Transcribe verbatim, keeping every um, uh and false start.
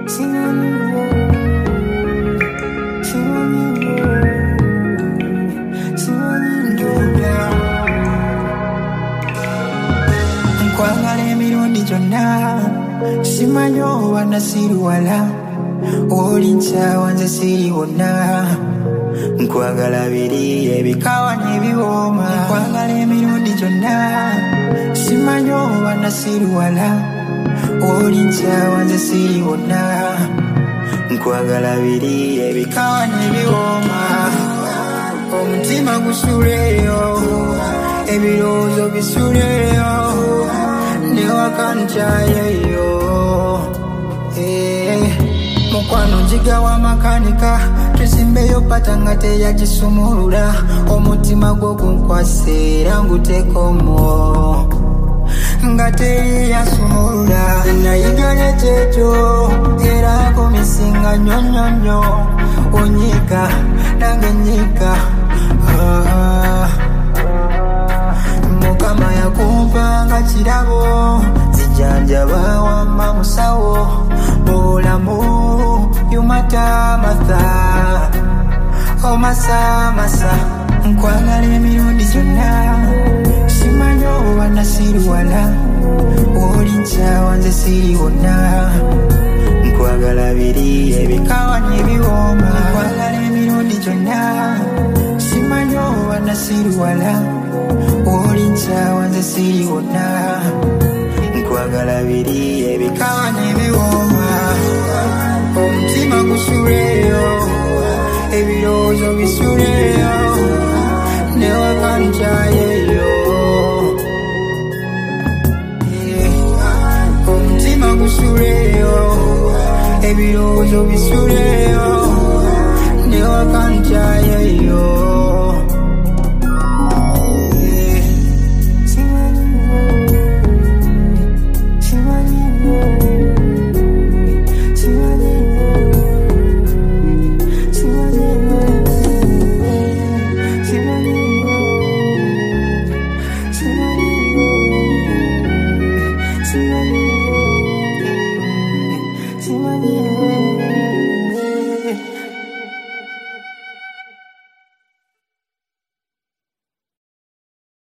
Nkwagala emirundi gyonna simanyo wana siriwala oli nkyawa nze siri wonna nkwagala biri ebikawa n'ebiwooma nkwagala emirundi gyonna simanyo wana siriwala oli nkyawa nze siri wonna nkwagala biri ebikawa n'ebiwooma omutima gusuleyo ebirowoozo bisuleyo newakancayeyo mukwano njiga wa makanika tusimbeyo pata nga teyagisumulula omutima gwo gunkwase era ngutekomo nga teri yasumulula nayiga nekyejo era komisinga nyonyonyo onyiga nange nyiga mukama yakumpa nga kirabo zijanjaba wamma musawo bulamu yumatamatha omasamasa nkwagala emirundi gyonna simanyo wana siriwala oli nkyawa nze siri wonna nkwagala biri ebikawa n'ebiwooma nkwagala emirundi gyonna simanyo wana siriwala oli nkyawa nze siri wonna nkwagala biri ebikawa n'ebiwooma omutima gusuleyo ebirowoozo bisuleyo newakancayeyo omutima gusuleyo ebirowoozo bisuleyo